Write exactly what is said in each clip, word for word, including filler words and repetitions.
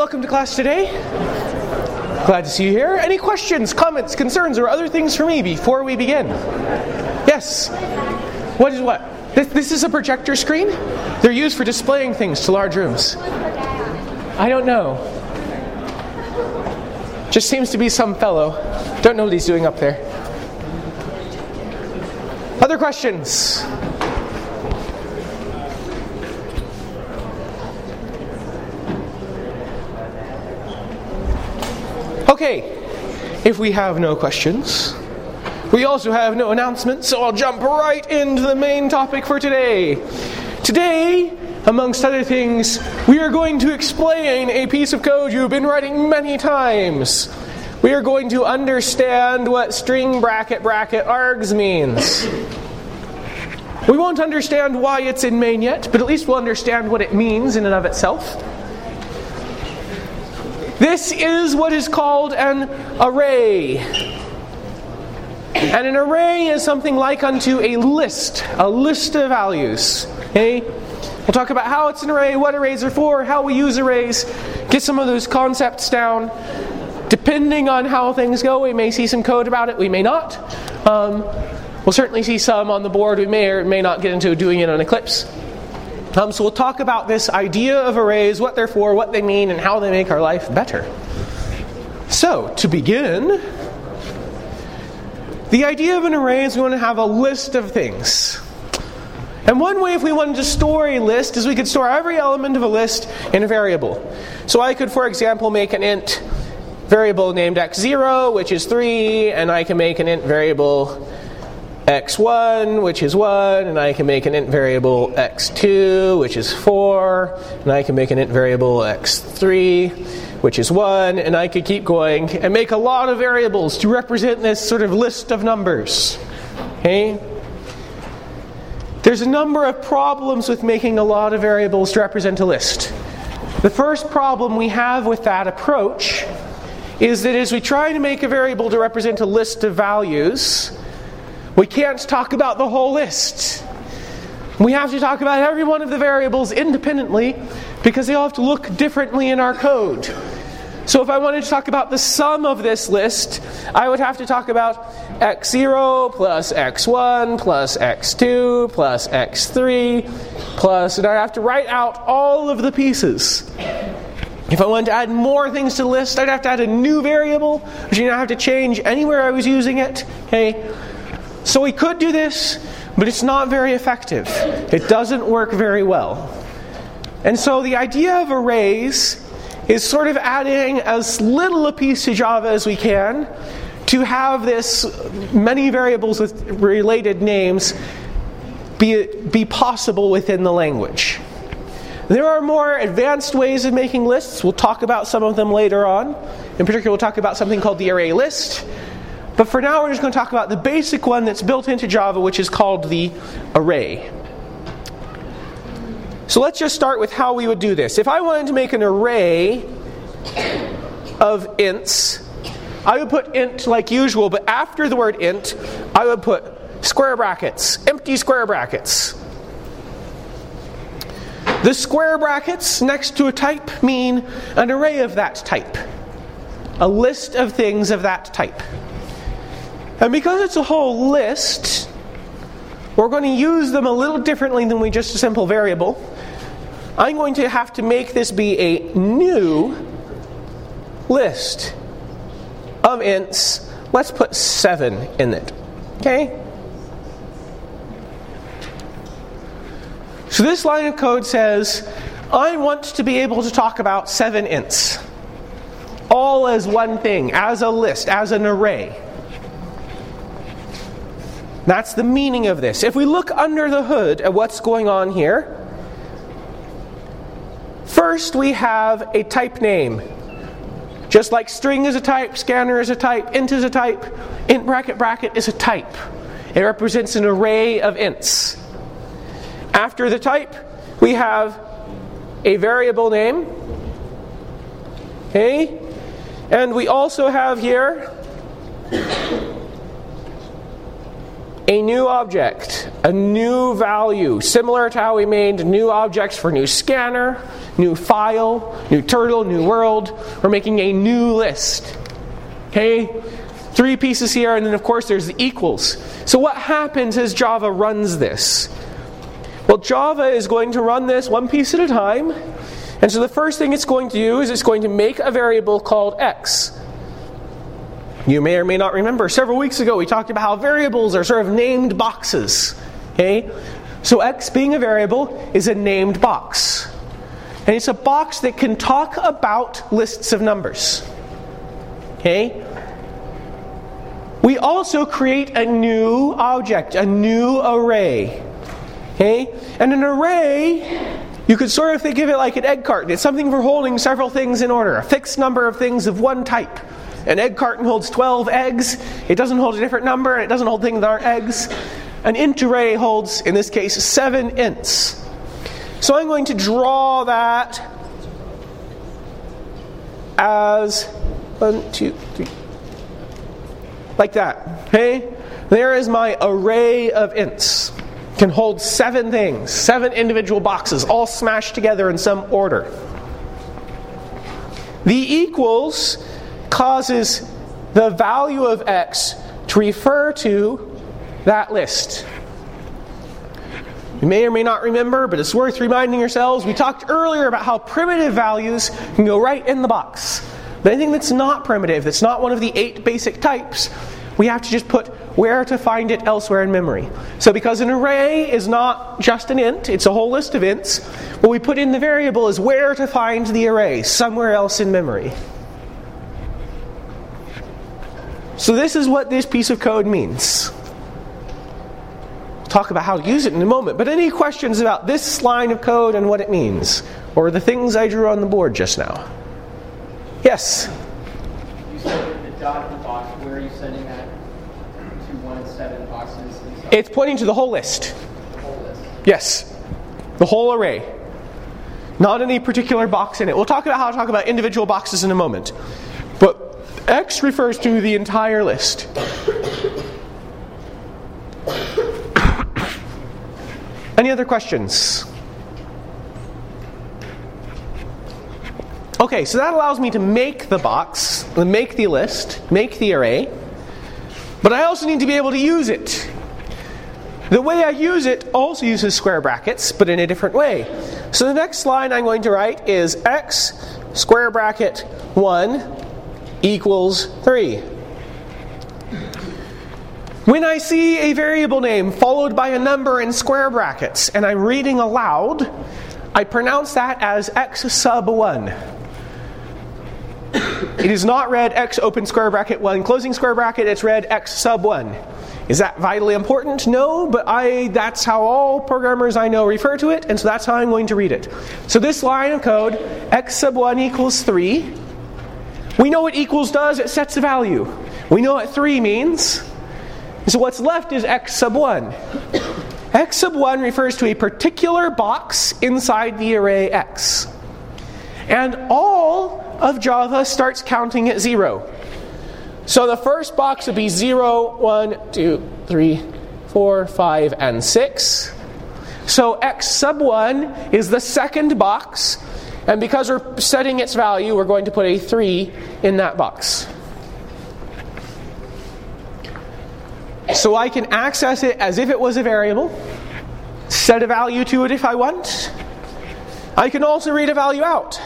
welcome to class today. Glad to see you here. Any questions, comments, concerns, or other things for me before we begin? Yes? What is what? This, this is a projector screen? They're used for displaying things to large rooms. I don't know. Just seems to be some fellow. Don't know what he's doing up there. Other questions? Okay, if we have no questions, we also have no announcements, so I'll jump right into the main topic for today. Today, amongst other things, we are going to explain a piece of code you've been writing many times. We are going to understand what string bracket bracket args means. We won't understand why it's in main yet, but at least we'll understand what it means in and of itself. This is what is called an array. And an array is something like unto a list, a list of values. Okay? We'll talk about how it's an array, what arrays are for, how we use arrays, get some of those concepts down. Depending on how things go, we may see some code about it, we may not. Um, we'll certainly see some on the board, we may or may not get into doing it on Eclipse. Um, so we'll talk about this idea of arrays, what they're for, what they mean, and how they make our life better. So, to begin, the idea of an array is we want to have a list of things. And one way if we wanted to store a list is we could store every element of a list in a variable. So I could, for example, make an int variable named x zero, which is three, and I can make an int variable x one, which is one, and I can make an int variable x two, which is four, and I can make an int variable x three, which is one, and I could keep going and make a lot of variables to represent this sort of list of numbers. Okay? There's a number of problems with making a lot of variables to represent a list. The first problem we have with that approach is that as we try to make a variable to represent a list of values, we can't talk about the whole list. We have to talk about every one of the variables independently because they all have to look differently in our code. So if I wanted to talk about the sum of this list, I would have to talk about x zero plus x one plus x two plus x three plus, and I have to write out all of the pieces. If I wanted to add more things to the list, I'd have to add a new variable, which I'd have to change anywhere I was using it. Okay? So we could do this, but it's not very effective. It doesn't work very well. And so the idea of arrays is sort of adding as little a piece to Java as we can to have this many variables with related names be, be possible within the language. There are more advanced ways of making lists. We'll talk about some of them later on. In particular, we'll talk about something called the array list. But for now, we're just going to talk about the basic one that's built into Java, which is called the array. So let's just start with how we would do this. If I wanted to make an array of ints, I would put int like usual, but after the word int, I would put square brackets, empty square brackets. The square brackets next to a type mean an array of that type, a list of things of that type. And because it's a whole list, we're going to use them a little differently than we just a simple variable. I'm going to have to make this be a new list of ints. Let's put seven in it. Okay? So this line of code says, I want to be able to talk about seven ints. All as one thing, as a list, as an array. That's the meaning of this. If we look under the hood at what's going on here, first we have a type name. Just like string is a type, scanner is a type, int is a type, int bracket bracket is a type. It represents an array of ints. After the type, we have a variable name. Okay? And we also have here a new object, a new value, similar to how we made new objects for new scanner, new file, new turtle, new world. We're making a new list. Okay? Three pieces here, and then of course there's the equals. So what happens as Java runs this? Well, Java is going to run this one piece at a time. And so the first thing it's going to do is it's going to make a variable called x. You may or may not remember, several weeks ago we talked about how variables are sort of named boxes. Okay? So x being a variable is a named box. And it's a box that can talk about lists of numbers. Okay? We also create a new object, a new array. Okay? And an array, you could sort of think of it like an egg carton. It's something for holding several things in order, a fixed number of things of one type. An egg carton holds twelve eggs. It doesn't hold a different number, and it doesn't hold things that aren't eggs. An int array holds, in this case, seven ints. So I'm going to draw that as one, two, three, like that. Okay? There is my array of ints. It can hold seven things, seven individual boxes, all smashed together in some order. The equals causes the value of x to refer to that list. You may or may not remember, but it's worth reminding yourselves, we talked earlier about how primitive values can go right in the box. But anything that's not primitive, that's not one of the eight basic types, we have to just put where to find it elsewhere in memory. So because an array is not just an int, it's a whole list of ints, what we put in the variable is where to find the array, somewhere else in memory. So this is what this piece of code means. We'll talk about how to use it in a moment. But any questions about this line of code and what it means? Or the things I drew on the board just now? Yes? You said the dot in the box. Where are you sending that to one of seven boxes? Inside? It's pointing to the whole list. The whole list? Yes. The whole array. Not any particular box in it. We'll talk about how to talk about individual boxes in a moment. But x refers to the entire list. Any other questions? Okay, so that allows me to make the box, make the list, make the array. But I also need to be able to use it. The way I use it also uses square brackets, but in a different way. So the next line I'm going to write is x square bracket one equals three. When I see a variable name followed by a number in square brackets and I'm reading aloud, I pronounce that as x sub one. It is not read x open square bracket one closing square bracket, it's read x sub one. Is that vitally important? No, but I that's how all programmers I know refer to it, and so that's how I'm going to read it. So this line of code, x sub one equals three. We know what equals does, it sets a value. We know what three means. So what's left is x sub one. X sub one refers to a particular box inside the array x. And all of Java starts counting at zero. So the first box would be zero, one, two, three, four, five, and six. So x sub one is the second box. And because we're setting its value, we're going to put a three in that box. So I can access it as if it was a variable, set a value to it if I want. I can also read a value out.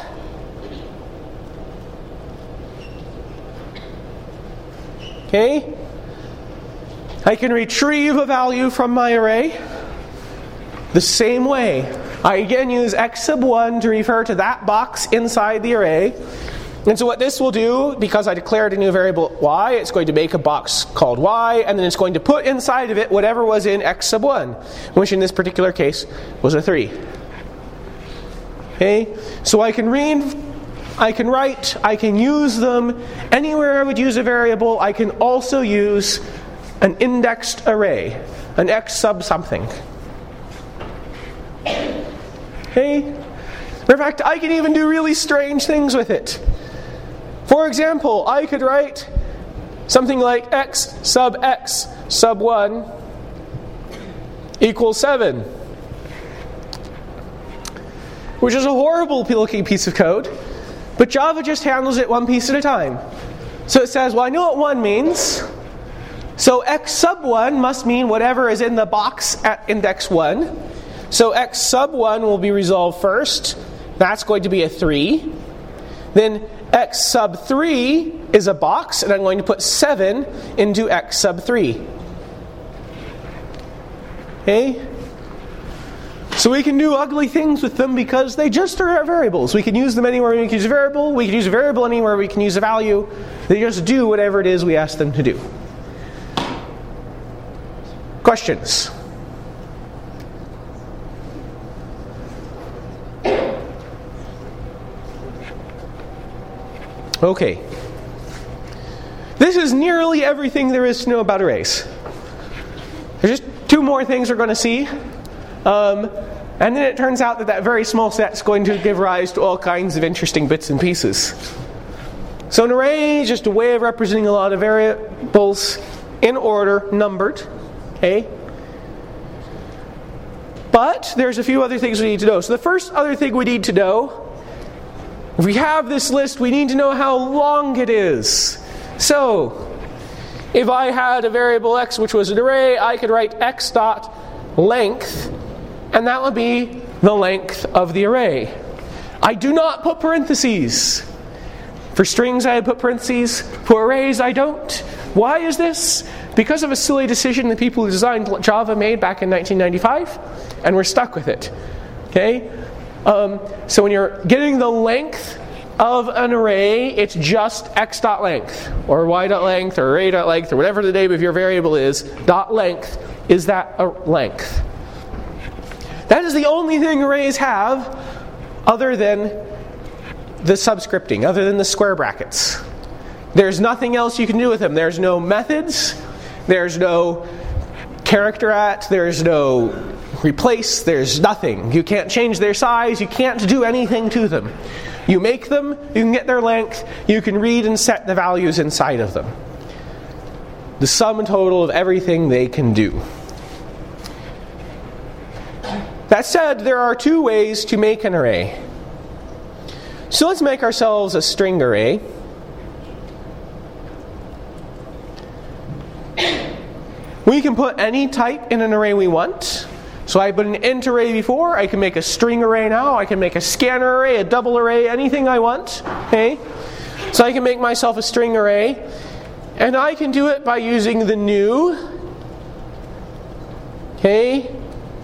Okay? I can retrieve a value from my array the same way. I again use x sub one to refer to that box inside the array. And so what this will do, because I declared a new variable y, it's going to make a box called y, and then it's going to put inside of it whatever was in x sub one, which in this particular case was a three. Okay? So I can read, I can write, I can use them. Anywhere I would use a variable, I can also use an indexed array, an x sub something. Okay? In fact, I can even do really strange things with it. For example, I could write something like x sub x sub one equals seven. Which is a horrible looking piece of code, but Java just handles it one piece at a time. So it says, well, I know what one means, so x sub one must mean whatever is in the box at index one. So x sub one will be resolved first. That's going to be a three. Then x sub three is a box, and I'm going to put seven into x sub three. Okay? So we can do ugly things with them because they just are variables. We can use them anywhere we can use a variable. We can use a variable anywhere we can use a value. They just do whatever it is we ask them to do. Questions? Okay. This is nearly everything there is to know about arrays. There's just two more things we're going to see. Um, and then it turns out that that very small set is going to give rise to all kinds of interesting bits and pieces. So an array is just a way of representing a lot of variables in order, numbered. Okay? But there's a few other things we need to know. So the first other thing we need to know, if we have this list, we need to know how long it is. So, if I had a variable x which was an array, I could write x dot length, and that would be the length of the array. I do not put parentheses. For strings I put parentheses. For arrays I don't. Why is this? Because of a silly decision the people who designed Java made back in nineteen ninety-five, and we're stuck with it. Okay? Um, so when you're getting the length of an array, it's just x.length, or y.length, or array.length, or whatever the name of your variable is. Dot length is that a length. That is the only thing arrays have other than the subscripting, other than the square brackets. There's nothing else you can do with them. There's no methods, there's no character at, there's no replace, there's nothing. You can't change their size, you can't do anything to them. You make them, you can get their length, you can read and set the values inside of them. The sum and total of everything they can do. That said, there are two ways to make an array. So let's make ourselves a string array. We can put any type in an array we want. So I put an int array before, I can make a string array now, I can make a scanner array, a double array, anything I want. Okay? So I can make myself a string array, and I can do it by using the new. Okay?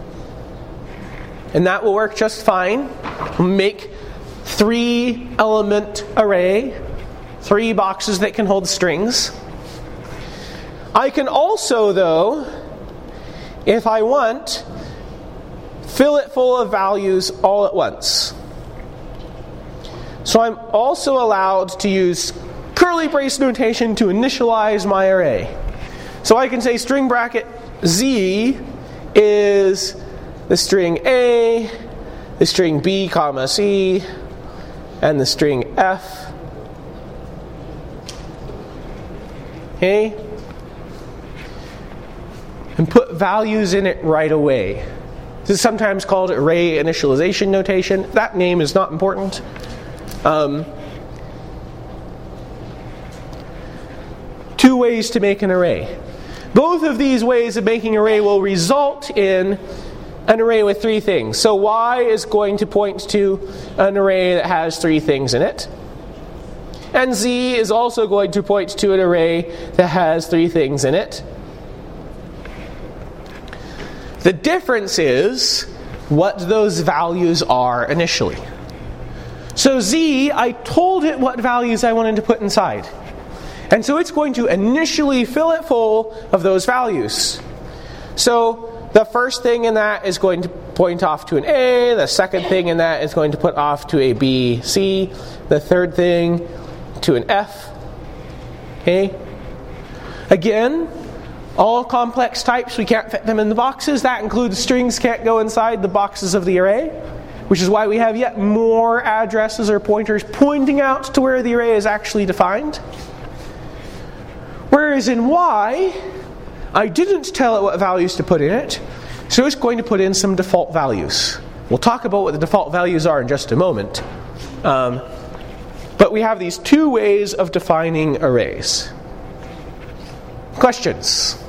And that will work just fine. Make three element array, three boxes that can hold strings. I can also, though, if I want, fill it full of values all at once. So I'm also allowed to use curly brace notation to initialize my array. So I can say string bracket z is the string A, the string B comma C, and the string F. Okay? And put values in it right away. This is sometimes called array initialization notation. That name is not important. Um, two ways to make an array. Both of these ways of making an array will result in an array with three things. So Y is going to point to an array that has three things in it. And Z is also going to point to an array that has three things in it. The difference is what those values are initially. So Z, I told it what values I wanted to put inside. And so it's going to initially fill it full of those values. So the first thing in that is going to point off to an A. The second thing in that is going to put off to a B, C. The third thing to an F. Okay? Again, all complex types, we can't fit them in the boxes. That includes strings can't go inside the boxes of the array, which is why we have yet more addresses or pointers pointing out to where the array is actually defined. Whereas in Y, I didn't tell it what values to put in it, So it's going to put in some default values. We'll talk about what the default values are in just a moment. Um, but we have these two ways of defining arrays. Questions?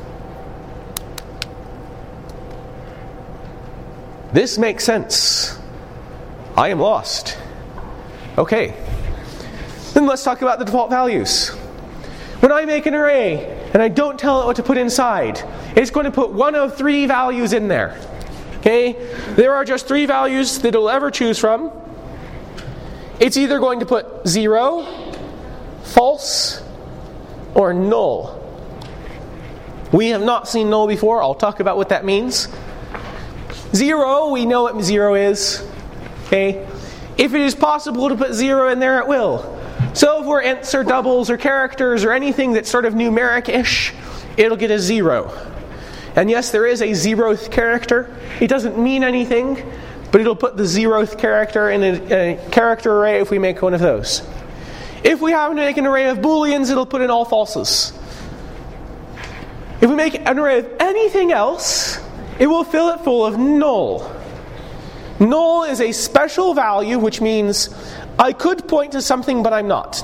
This makes sense. I am lost. Okay. Then let's talk about the default values. When I make an array and I don't tell it what to put inside, it's going to put one of three values in there. Okay? There are just three values that it'll ever choose from. It's either going to put zero, false, or null. We have not seen null before. I'll talk about what that means. Zero, we know what zero is. Okay? If it is possible to put zero in there, it will. So if we're ints or doubles or characters or anything that's sort of numeric-ish, it'll get a zero. And yes, there is a zeroth character. It doesn't mean anything, but it'll put the zeroth character in a, a character array if we make one of those. If we happen to make an array of booleans, it'll put in all falses. If we make an array of anything else, it will fill it full of null. Null is a special value, which means I could point to something, but I'm not.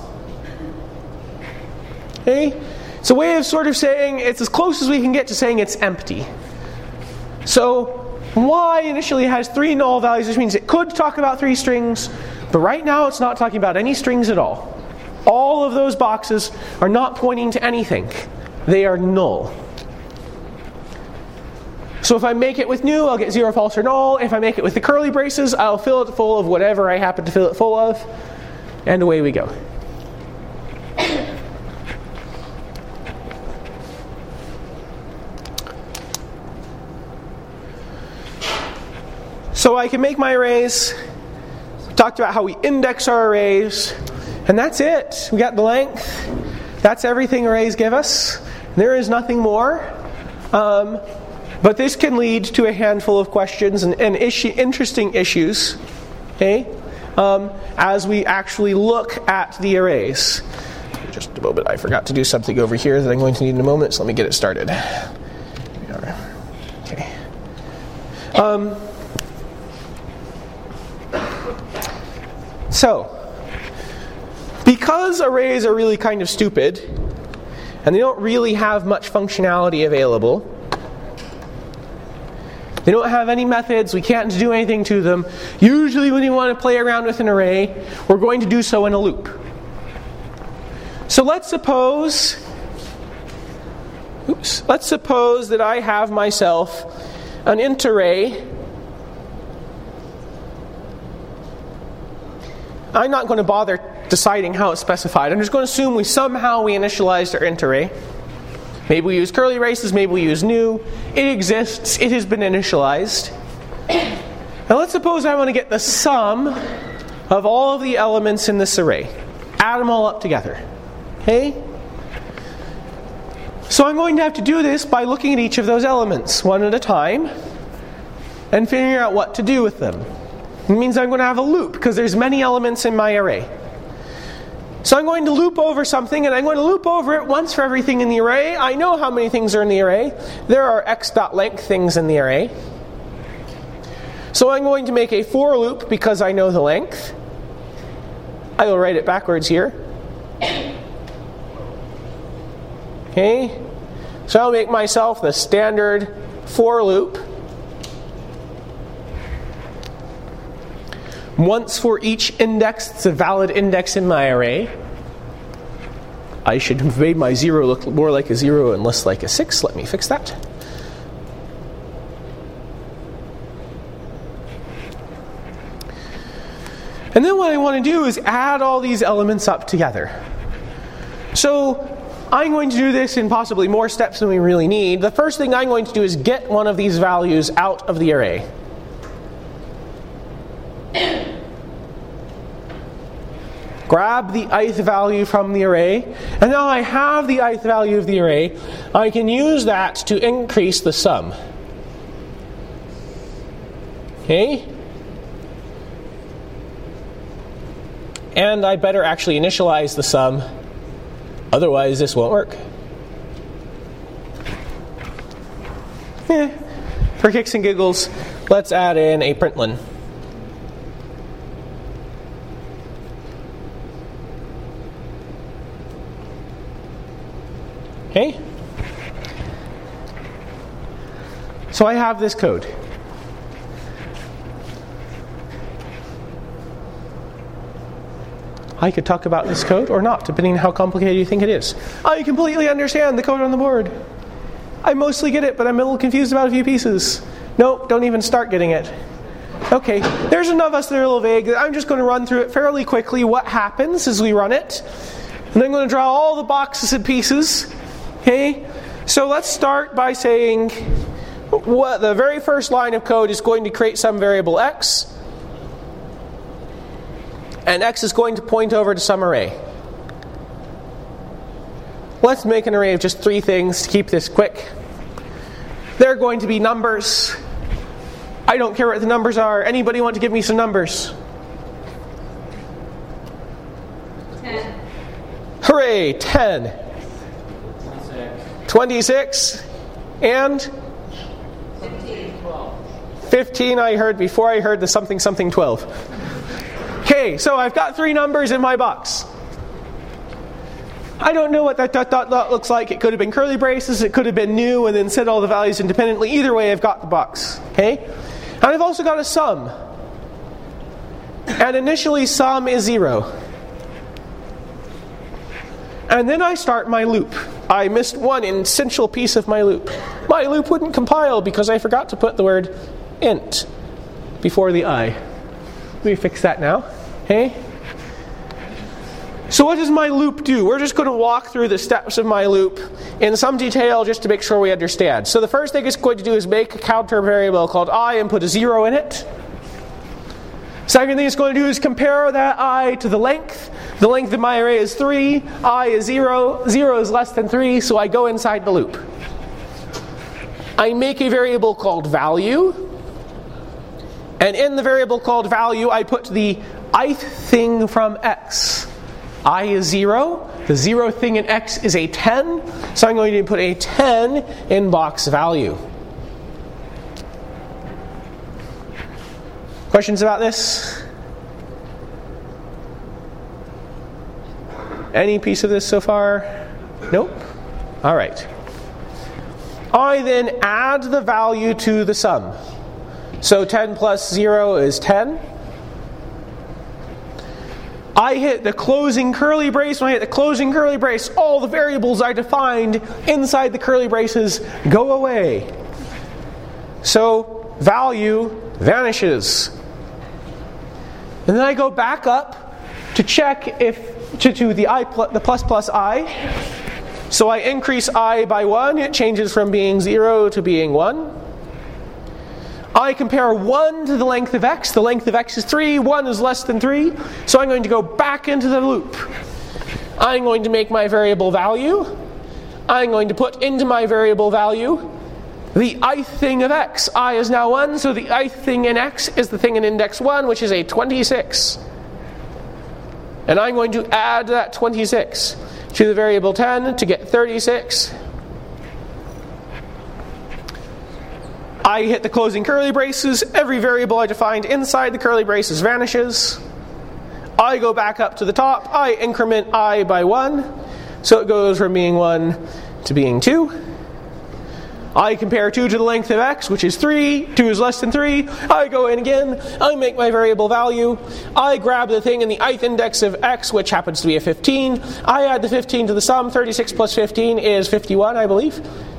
Okay? It's a way of sort of saying, it's as close as we can get to saying it's empty. So, Y initially has three null values, which means it could talk about three strings, but right now it's not talking about any strings at all. All of those boxes are not pointing to anything. They are null. So if I make it with new, I'll get zero, false, or null. If I make it with the curly braces, I'll fill it full of whatever I happen to fill it full of. And away we go. So I can make my arrays. Talked about how we index our arrays. And that's it. We got the length. That's everything arrays give us. There is nothing more. Um, but this can lead to a handful of questions and, and issue, interesting issues. Okay? Um, as we actually look at the arrays. Just a moment. I forgot to do something over here that I'm going to need in a moment. So let me get it started. Okay. Um, So, because arrays are really kind of stupid, and they don't really have much functionality available, they don't have any methods, we can't do anything to them, usually when you want to play around with an array, we're going to do so in a loop. So let's suppose, oops, let's suppose that I have myself an int array. I'm not going to bother deciding how it's specified. I'm just going to assume we somehow we initialized our int array. Maybe we use curly braces, maybe we use new. It exists, it has been initialized. Now let's suppose I want to get the sum of all of the elements in this array. Add them all up together. Okay? So I'm going to have to do this by looking at each of those elements one at a time and figuring out what to do with them. It means I'm going to have a loop because there's many elements in my array. So I'm going to loop over something, and I'm going to loop over it once for everything in the array. I know how many things are in the array. There are x.length things in the array. So I'm going to make a for loop because I know the length. I will write it backwards here. Okay. So I'll make myself the standard for loop. Once for each index that's a valid index in my array. I should have made my zero look more like a zero and less like a six. Let me fix that. And then what I want to do is add all these elements up together. So I'm going to do this in possibly more steps than we really need. The first thing I'm going to do is get one of these values out of the array. Grab the ith value from the array, and now I have the ith value of the array. I can use that to increase the sum. Okay? And I better actually initialize the sum, otherwise this won't work. Eh, for kicks and giggles, let's add in a println. Okay? So I have this code. I could talk about this code or not, depending on how complicated you think it is. I completely understand the code on the board. I mostly get it, but I'm a little confused about a few pieces. Nope, don't even start getting it. Okay, there's enough of us that are a little vague. I'm just going to run through it fairly quickly. What happens as we run it? And I'm going to draw all the boxes and pieces. Okay, so let's start by saying what the very first line of code is going to create some variable x. And x is going to point over to some array. Let's make an array of just three things to keep this quick. They're going to be numbers. I don't care what the numbers are. Anybody want to give me some numbers? ten. Hooray, ten. twenty-six. And? fifteen. fifteen I heard before I heard the something something twelve. Okay, so I've got three numbers in my box. I don't know what that dot dot dot looks like. It could have been curly braces, it could have been new, and then set all the values independently. Either way, I've got the box. Okay? And I've also got a sum. And initially, sum is zero. And then I start my loop. I missed one essential piece of my loop. My loop wouldn't compile because I forgot to put the word int before the I. Let me fix that now. Okay? So what does my loop do? We're just going to walk through the steps of my loop in some detail just to make sure we understand. So the first thing it's going to do is make a counter variable called I and put a zero in it. Second thing it's going to do is compare that I to the length. The length of my array is three. I is zero. zero is less than three, so I go inside the loop. I make a variable called value. And in the variable called value, I put the ith thing from x. I is zero. The zero thing in x is a ten. So I'm going to put a ten in box value. Questions about this? Any piece of this so far? Nope? All right. I then add the value to the sum. So ten plus zero is ten. I hit the closing curly brace. When I hit the closing curly brace, all the variables I defined inside the curly braces go away. So value vanishes. And then I go back up to check if to, to the I pl- the plus plus I. So I increase I by one. It changes from being zero to being one. I compare one to the length of x. The length of x is three. one is less than three. So I'm going to go back into the loop. I'm going to make my variable value. I'm going to put into my variable value the ith thing of x. I is now one, so the ith thing in x is the thing in index one, which is a twenty-six. And I'm going to add that twenty-six to the variable ten to get thirty-six. I hit the closing curly braces. Every variable I defined inside the curly braces vanishes. I go back up to the top. I increment I by one. So it goes from being one to being two. I compare two to the length of x, which is three. two is less than three. I go in again. I make my variable value. I grab the thing in the ith index of x, which happens to be a fifteen. I add the fifteen to the sum. thirty-six plus fifteen is fifty-one, I believe.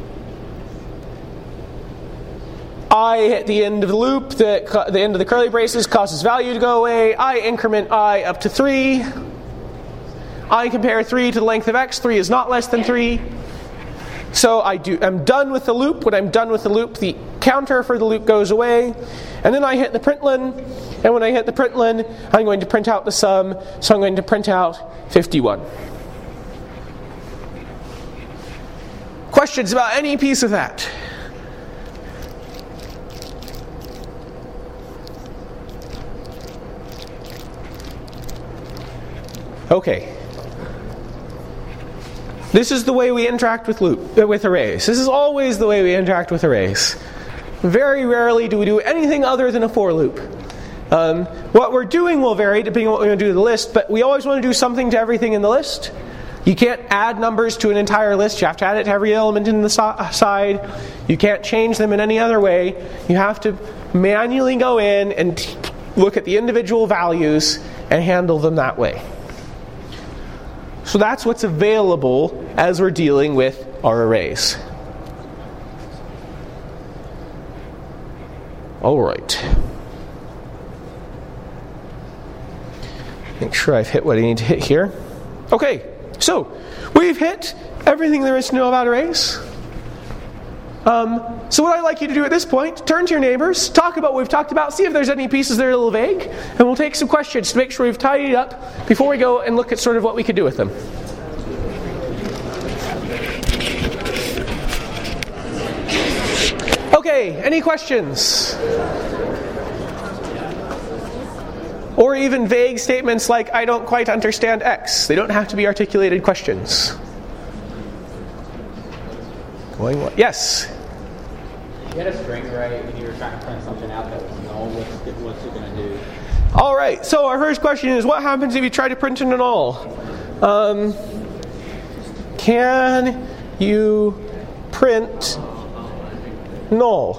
I hit the end of the loop, the, the end of the curly braces, causes value to go away. I increment I up to three. I compare three to the length of x. three is not less than three. So I do, I'm done with the loop. When I'm done with the loop, the counter for the loop goes away. And then I hit the println. And when I hit the println, I'm going to print out the sum. So I'm going to print out fifty-one. Questions about any piece of that? Okay. This is the way we interact with loop uh, with arrays. This is always the way we interact with arrays. Very rarely do we do anything other than a for loop. Um, what we're doing will vary depending on what we're going to do to the list, but we always want to do something to everything in the list. You can't add numbers to an entire list. You have to add it to every element in the so- side. You can't change them in any other way. You have to manually go in and t- look at the individual values and handle them that way. So that's what's available as we're dealing with our arrays. All right. Make sure I've hit what I need to hit here. Okay, so we've hit everything there is to know about arrays. Um, so what I'd like you to do at this point, turn to your neighbors, talk about what we've talked about, see if there's any pieces that are a little vague, and we'll take some questions to make sure we've tidied up before we go and look at sort of what we could do with them. Okay, any questions? Or even vague statements like, I don't quite understand X. They don't have to be articulated questions. Going what? Yes? You had a string array and you were trying to print something out that was null. What's it, what's it going to do? All right, so our first question is, what happens if you try to print in a null? Um, can you print null?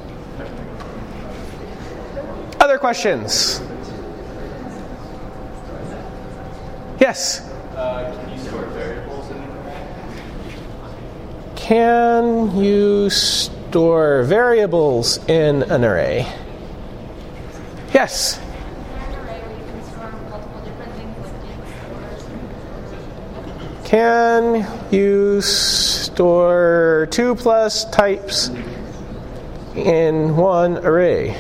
Other questions? Yes? Uh, can you store variables in an array? Can you store variables in an array? Yes? Can you store two plus types in one array?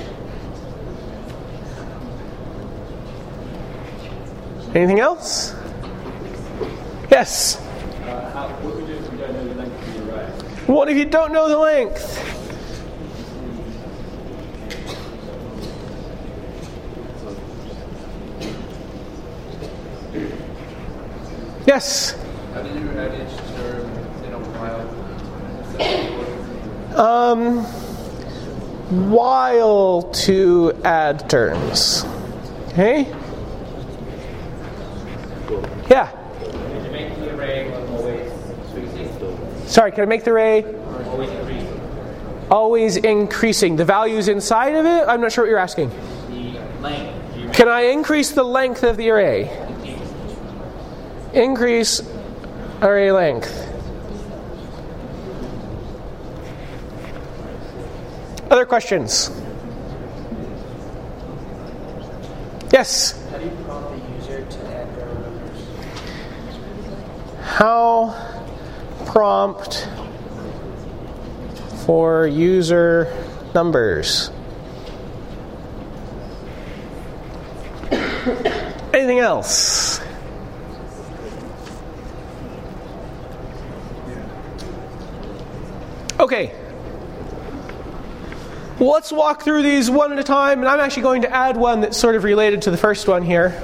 Anything else? Yes? Uh, how, what would you do if you don't know the length of the array? What if you don't know the length? Yes? How do you add each term in a while? Um, while to add terms. Okay? Yeah? Can you make the array always increasing? Sorry, can I make the array Always increasing. always increasing? The values inside of it? I'm not sure what you're asking. The length. Do you Can I increase the length of the array? Increase array length. Other questions? Yes? How do you prompt the user to add row numbers? How prompt for user numbers? Anything else? Okay. Well, let's walk through these one at a time, and I'm actually going to add one that's sort of related to the first one here.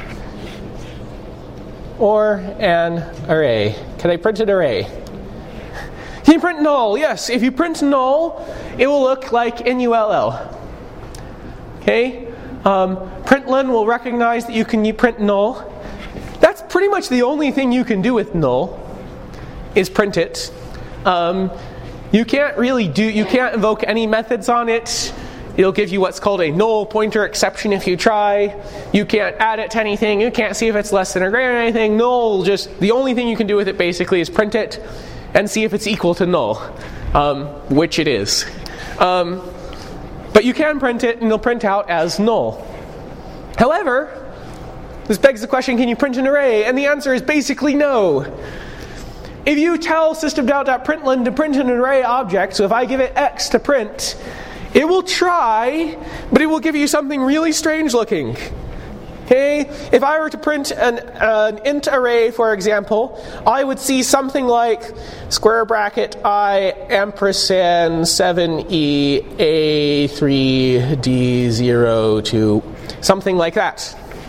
Or an array. Can I print an array? Can you print null? Yes. If you print null, it will look like N U L L. Okay? Um, println will recognize that you can print null. That's pretty much the only thing you can do with null, is print it. Um, you can't really do, you can't invoke any methods on it. It'll give you what's called a null pointer exception if you try. You can't add it to anything. You can't see if it's less than or greater than anything. Null, just the only thing you can do with it basically is print it and see if it's equal to null, um, which it is. Um, but you can print it and it'll print out as null. However, this begs the question, can you print an array? And the answer is basically no. If you tell system.out.println to print an array object, so if I give it X to print, it will try, but it will give you something really strange looking. Okay? If I were to print an, an int array, for example, I would see something like square bracket I ampersand seven E A three D zero two, something like that.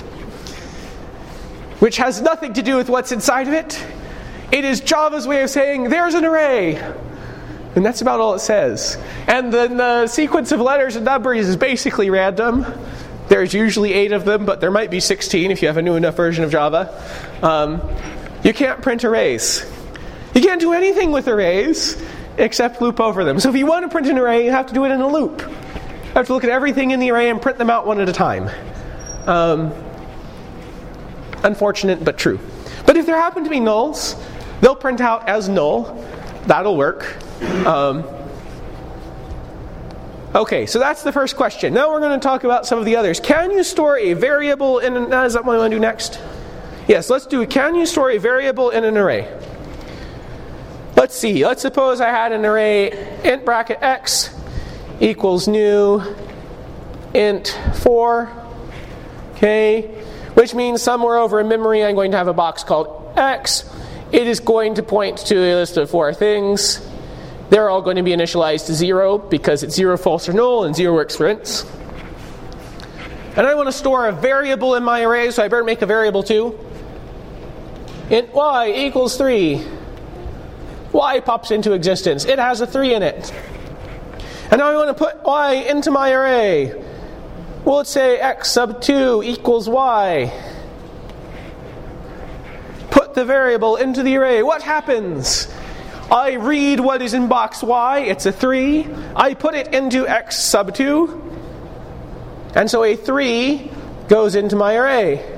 Which has nothing to do with what's inside of it. It is Java's way of saying, there's an array. And that's about all it says. And then the sequence of letters and numbers is basically random. There's usually eight of them, but there might be sixteen if you have a new enough version of Java. Um, you can't print arrays. You can't do anything with arrays except loop over them. So if you want to print an array, you have to do it in a loop. You have to look at everything in the array and print them out one at a time. Um, unfortunate, but true. But if there happen to be nulls, they'll print out as null. That'll work. Um, okay, so that's the first question. Now we're going to talk about some of the others. Can you store a variable in an... Uh, is that what I want to do next? Yes, let's do... Can you store a variable in an array? Let's see. Let's suppose I had an array int bracket x equals new int four. Okay, which means somewhere over in memory I'm going to have a box called x. It is going to point to a list of four things. They're all going to be initialized to zero because it's zero, false, or null, and zero works for ints. And I want to store a variable in my array, so I better make a variable too. Int y equals three. Y pops into existence. It has a three in it. And now I want to put y into my array. Well, let's say x sub two equals y. Put the variable into the array. What happens? I read what is in box y. It's a three. I put it into x sub two. And so a three goes into my array.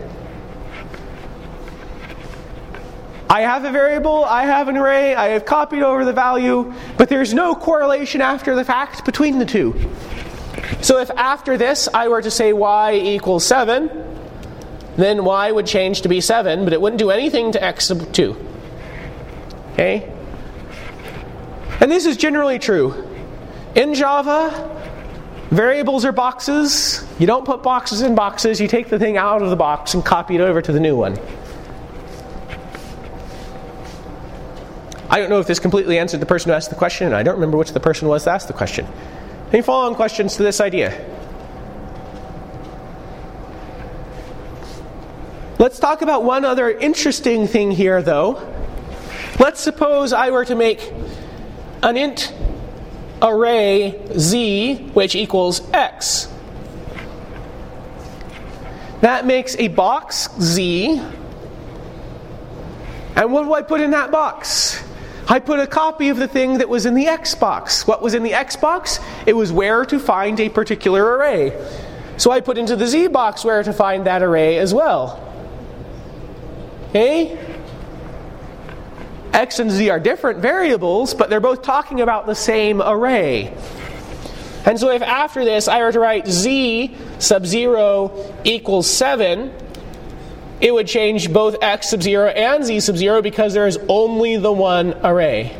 I have a variable, I have an array, I have copied over the value, but there's no correlation after the fact between the two. So if after this I were to say y equals seven, then y would change to be seven, but it wouldn't do anything to x sub two. Okay? And this is generally true. In Java, variables are boxes. You don't put boxes in boxes, you take the thing out of the box and copy it over to the new one. I don't know if this completely answered the person who asked the question, and I don't remember which the person was that asked the question. Any follow-on questions to this idea? Let's talk about one other interesting thing here, though. Let's suppose I were to make an int array z, which equals x. That makes a box z. And what do I put in that box? I put a copy of the thing that was in the X box. What was in the X box? It was where to find a particular array. So I put into the Z box where to find that array as well. Okay? X and Z are different variables, but they're both talking about the same array. And so if after this I were to write Z sub zero equals seven, it would change both x sub zero and z sub zero because there is only the one array.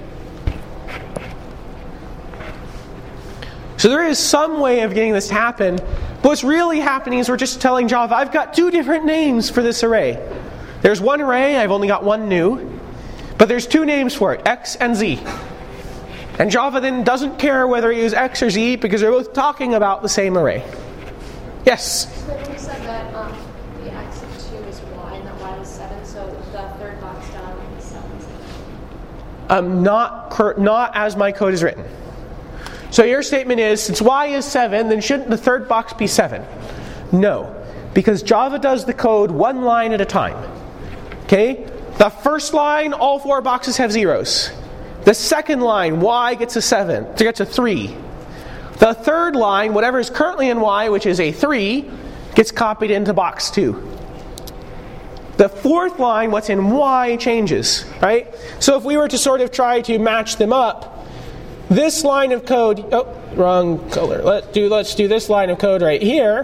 So there is some way of getting this to happen. But what's really happening is we're just telling Java, I've got two different names for this array. There's one array, I've only got one new. But there's two names for it, x and z. And Java then doesn't care whether you use x or z because they're both talking about the same array. Yes? So you said that um, the x of two is y and that y is seven, so the third box down is seven. Um, not, cur- not as my code is written. So your statement is, since y is seven, then shouldn't the third box be seven? No, because Java does the code one line at a time. Okay? The first line, all four boxes have zeros. The second line, y gets a seven, it gets a three. The third line, whatever is currently in y, which is a three, gets copied into box two. The fourth line, what's in y, changes, right? So if we were to sort of try to match them up, this line of code, oh, wrong color. Let's do, let's do this line of code right here.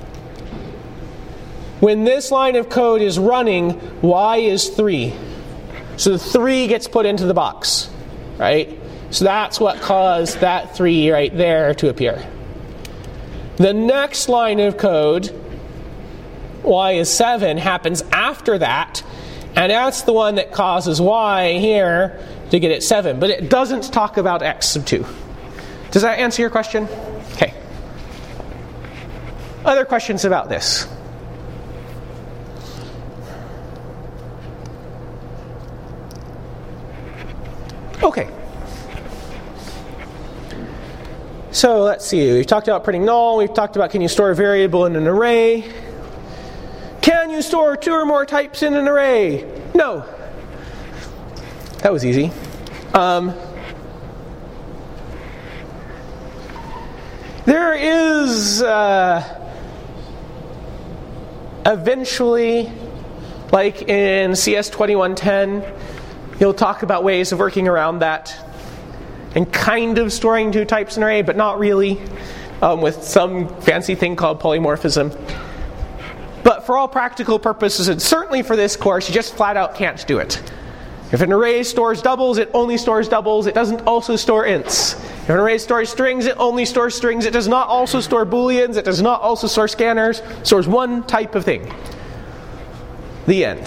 When this line of code is running, y is three. So the three gets put into the box, right? So that's what caused that three right there to appear. The next line of code, y is seven, happens after that, and that's the one that causes y here to get it seven. But it doesn't talk about x sub two. Does that answer your question? Okay. Other questions about this? Okay. So let's see. We've talked about printing null. We've talked about can you store a variable in an array. Can you store two or more types in an array? No. That was easy. Um, there is uh, eventually, like in C S twenty-one ten, you'll talk about ways of working around that and kind of storing two types in an array, but not really, um, with some fancy thing called polymorphism. But for all practical purposes, and certainly for this course, you just flat out can't do it. If an array stores doubles, it only stores doubles. It doesn't also store ints. If an array stores strings, it only stores strings. It does not also store booleans. It does not also store scanners. It stores one type of thing. The end.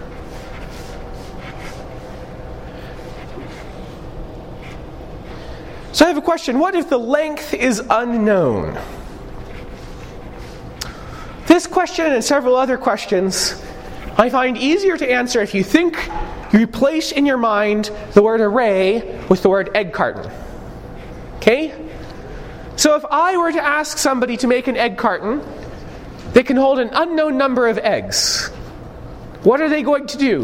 So I have a question. What if the length is unknown? This question and several other questions I find easier to answer if you think, you replace in your mind the word array with the word egg carton. Okay? So if I were to ask somebody to make an egg carton that can hold an unknown number of eggs, what are they going to do?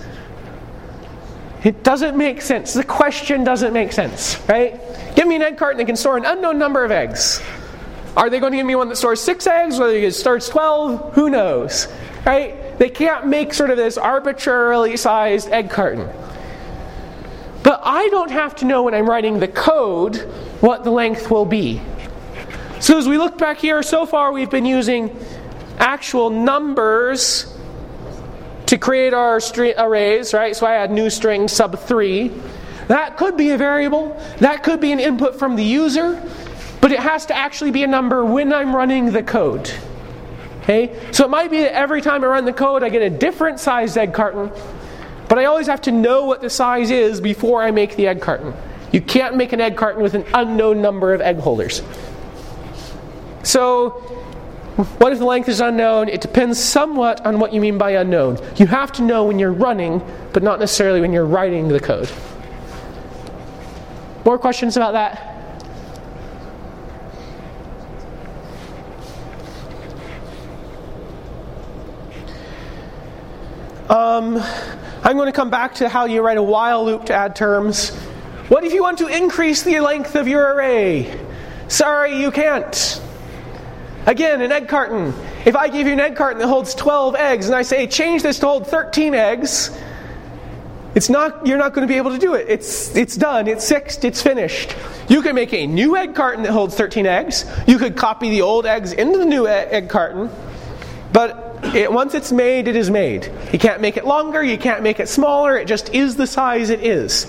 It doesn't make sense. The question doesn't make sense, right? Give me an egg carton that can store an unknown number of eggs. Are they going to give me one that stores six eggs? Whether it stores twelve? Who knows? Right? They can't make sort of this arbitrarily sized egg carton. But I don't have to know when I'm writing the code what the length will be. So as we look back here, so far we've been using actual numbers to create our string arrays, right? So I had new string sub three. That could be a variable. That could be an input from the user. But it has to actually be a number when I'm running the code. Okay? So it might be that every time I run the code I get a different sized egg carton. But I always have to know what the size is before I make the egg carton. You can't make an egg carton with an unknown number of egg holders. So what if the length is unknown? It depends somewhat on what you mean by unknown. You have to know when you're running, but not necessarily when you're writing the code. More questions about that? Um, I'm going to come back to how you write a while loop to add terms. What if you want to increase the length of your array? Sorry, you can't. Again, an egg carton. If I give you an egg carton that holds twelve eggs and I say change this to hold thirteen eggs, it's not. You're not going to be able to do it. It's it's done. It's fixed. It's finished. You can make a new egg carton that holds thirteen eggs. You could copy the old eggs into the new egg carton, but It, once it's made, it is made. You can't make it longer, you can't make it smaller, it just is the size it is.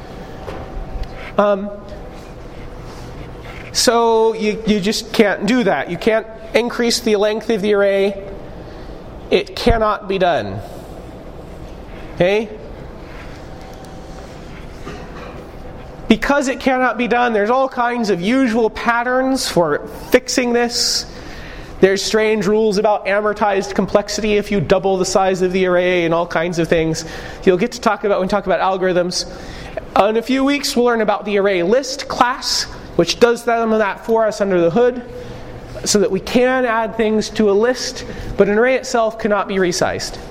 Um, so you, you just can't do that. You can't increase the length of the array. It cannot be done. Okay? Because it cannot be done, there's all kinds of usual patterns for fixing this. There's strange rules about amortized complexity if you double the size of the array and all kinds of things. You'll get to talk about when we talk about algorithms. In a few weeks, we'll learn about the array list class, which does some of that for us under the hood, so that we can add things to a list, but an array itself cannot be resized.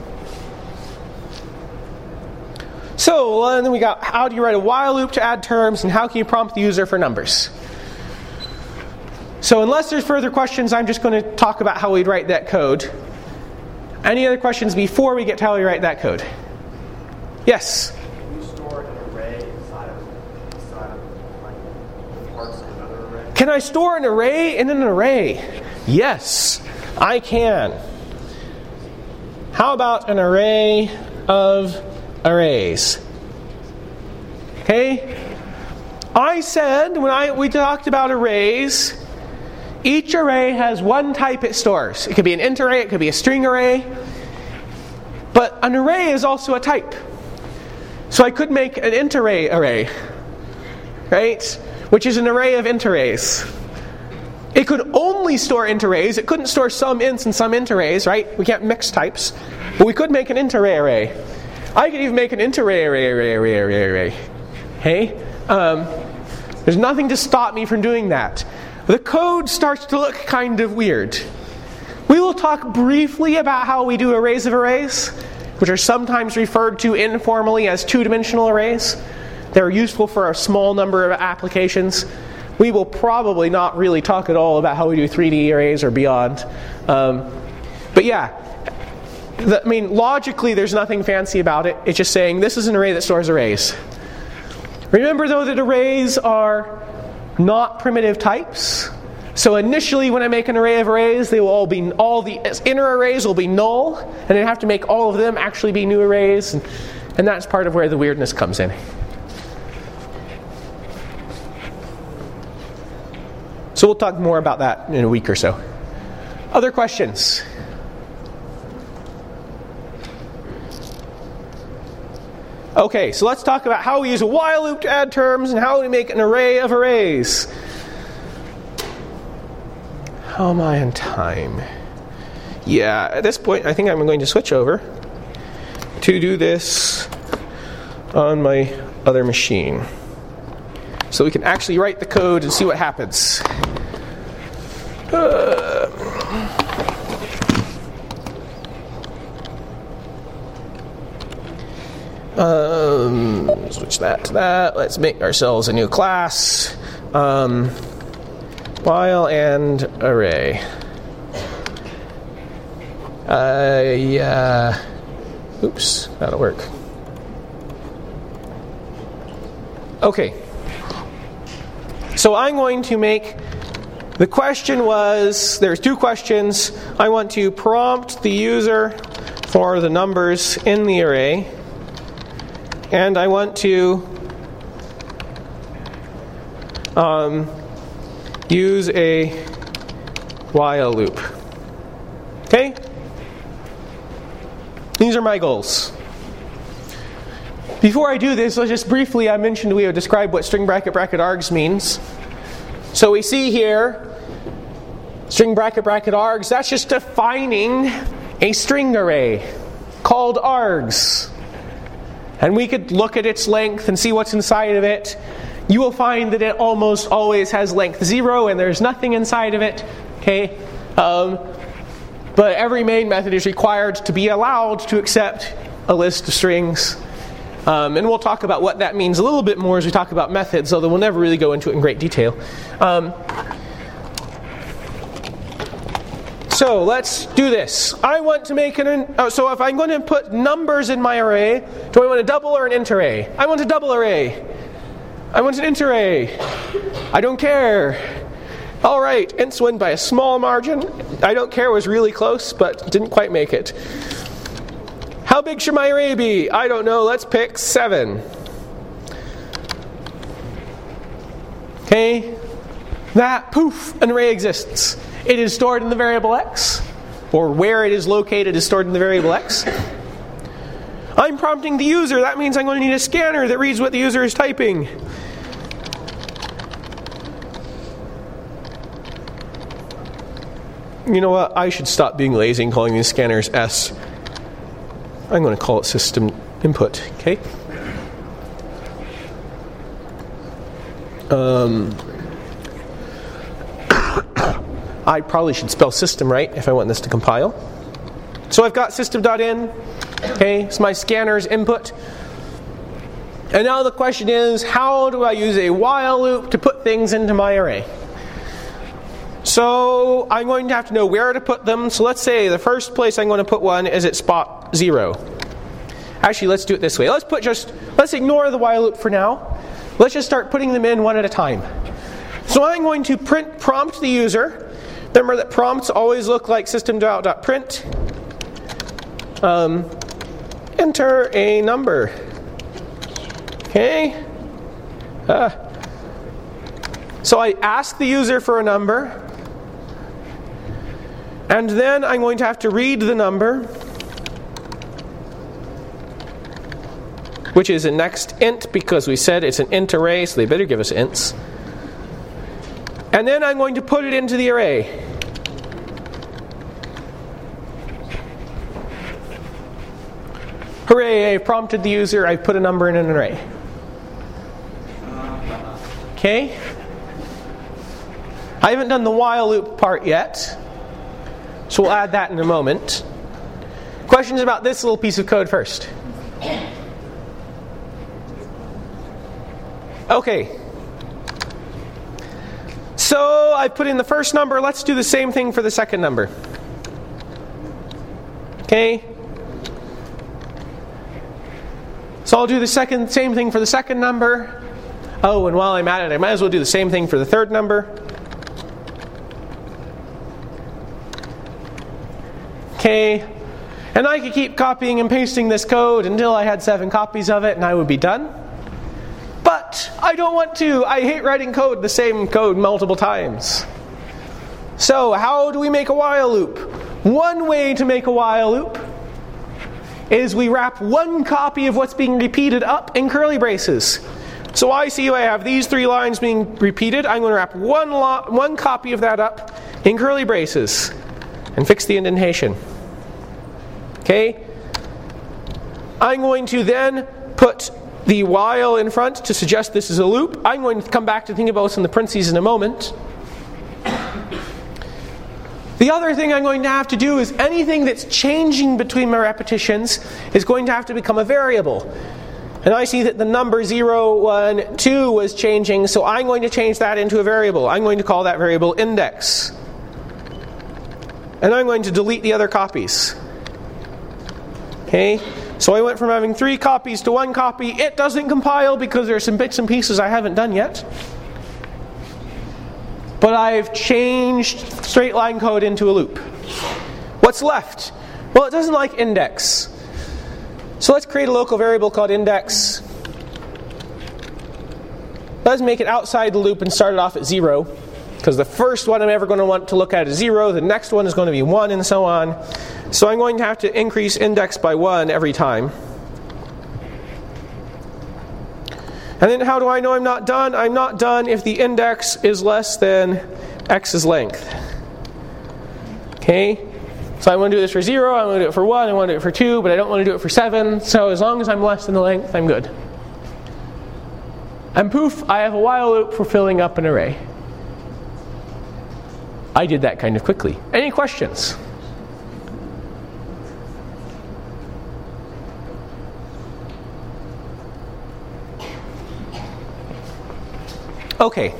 So, and then we got how do you write a while loop to add terms, and how can you prompt the user for numbers? So unless there's further questions, I'm just going to talk about how we'd write that code. Any other questions before we get to how we write that code? Yes? Can you store an array inside of, inside of like, the parts of another array? Can I store an array in an array? Yes, I can. How about an array of arrays? Okay? I said, when I we talked about arrays, each array has one type it stores. It could be an int array, it could be a string array. But an array is also a type. So I could make an int array array, right? Which is an array of int arrays. It could only store int arrays. It couldn't store some ints and some int arrays, right? We can't mix types. But we could make an int array array. I could even make an int array array array array array array. Hey? Um, There's nothing to stop me from doing that. The code starts to look kind of weird. We will talk briefly about how we do arrays of arrays, which are sometimes referred to informally as two-dimensional arrays. They're useful for a small number of applications. We will probably not really talk at all about how we do three D arrays or beyond. Um, but yeah, the, I mean, logically there's nothing fancy about it. It's just saying this is an array that stores arrays. Remember though that arrays are not primitive types. So initially when I make an array of arrays, they will all be, all the inner arrays will be null, and I have to make all of them actually be new arrays, and, and that's part of where the weirdness comes in. So we'll talk more about that in a week or so. Other questions? Okay, so let's talk about how we use a while loop to add terms and how we make an array of arrays. How am I on time? Yeah, at this point I think I'm going to switch over to do this on my other machine, so we can actually write the code and see what happens. Uh, um, switch that to that. Let's make ourselves a new class. Um, while and array. Uh, yeah. Oops, that'll work. Okay. So I'm going to make, the question was, there's two questions. I want to prompt the user for the numbers in the array. And I want to um, use a while loop. Okay? These are my goals. Before I do this, let's just briefly, I mentioned we would describe what string bracket bracket args means. So we see here, string bracket bracket args, that's just defining a string array called args. And we could look at its length and see what's inside of it. You will find that it almost always has length zero and there's nothing inside of it. Okay? Um, but every main method is required to be allowed to accept a list of strings. Um, and we'll talk about what that means a little bit more as we talk about methods, although we'll never really go into it in great detail. Um, so let's do this. I want to make an... Oh, so if I'm going to put numbers in my array, do I want a double or an int array? I want a double array. I want an int array. I don't care. All right, ints win by a small margin. I don't care was really close, but didn't quite make it. How big should my array be? I don't know. Let's pick seven. Okay. That, poof, an array exists. It is stored in the variable x, or where it is located is stored in the variable x. I'm prompting the user. That means I'm going to need a scanner that reads what the user is typing. You know what? I should stop being lazy and calling these scanners S. I'm going to call it system input, okay? Um, I probably should spell system right if I want this to compile. So I've got system.in, okay? It's my scanner's input. And now the question is, how do I use a while loop to put things into my array? So I'm going to have to know where to put them. So let's say the first place I'm going to put one is at spot zero. Actually, let's do it this way. Let's put just let's ignore the while loop for now. Let's just start putting them in one at a time. So I'm going to print prompt the user. Remember that prompts always look like system.out.print. Um, enter a number. Okay. Uh, so I ask the user for a number. And then I'm going to have to read the number, which is a next int because we said it's an int array, so they better give us ints. And then I'm going to put it into the array. Hooray, I've prompted the user, I've put a number in an array. Okay? I haven't done the while loop part yet, so we'll add that in a moment. Questions about this little piece of code first? Okay. So I put in the first number. Let's do the same thing for the second number. Okay? So I'll do the second same thing for the second number. Oh, and while I'm at it, I might as well do the same thing for the third number. Okay. And I could keep copying and pasting this code until I had seven copies of it and I would be done. But I don't want to. I hate writing code, the same code multiple times. So how do we make a while loop? One way to make a while loop is we wrap one copy of what's being repeated up in curly braces. So I see I have these three lines being repeated. I'm going to wrap one, lo- one copy of that up in curly braces and fix the indentation. Okay? I'm going to then put the while in front to suggest this is a loop. I'm going to come back to think about this in the parentheses in a moment. The other thing I'm going to have to do is anything that's changing between my repetitions is going to have to become a variable. And I see that the number zero, one, two was changing, so I'm going to change that into a variable. I'm going to call that variable index. And I'm going to delete the other copies. Okay? So I went from having three copies to one copy. It doesn't compile because there are some bits and pieces I haven't done yet. But I've changed straight line code into a loop. What's left? Well, it doesn't like index. So let's create a local variable called index. Let's make it outside the loop and start it off at zero. Because the first one I'm ever going to want to look at is zero. The next one is going to be one and so on. So I'm going to have to increase index by one every time. And then how do I know I'm not done? I'm not done if the index is less than x's length. Okay? So I want to do this for zero, I want to do it for one, I want to do it for two, but I don't want to do it for seven. So as long as I'm less than the length, I'm good. And poof, I have a while loop for filling up an array. I did that kind of quickly. Any questions? Okay.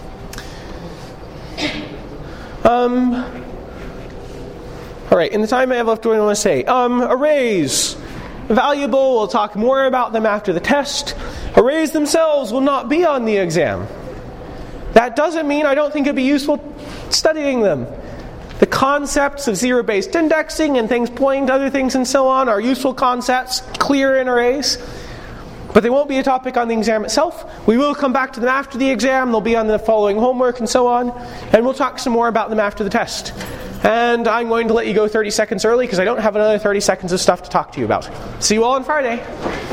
Um, all right, in the time I have left, what do I want to say? Um, arrays. Valuable, we'll talk more about them after the test. Arrays themselves will not be on the exam. That doesn't mean I don't think it'd be useful studying them. The concepts of zero-based indexing and things pointing to other things and so on are useful concepts, clear in arrays. But they won't be a topic on the exam itself. We will come back to them after the exam. They'll be on the following homework and so on. And we'll talk some more about them after the test. And I'm going to let you go thirty seconds early because I don't have another thirty seconds of stuff to talk to you about. See you all on Friday.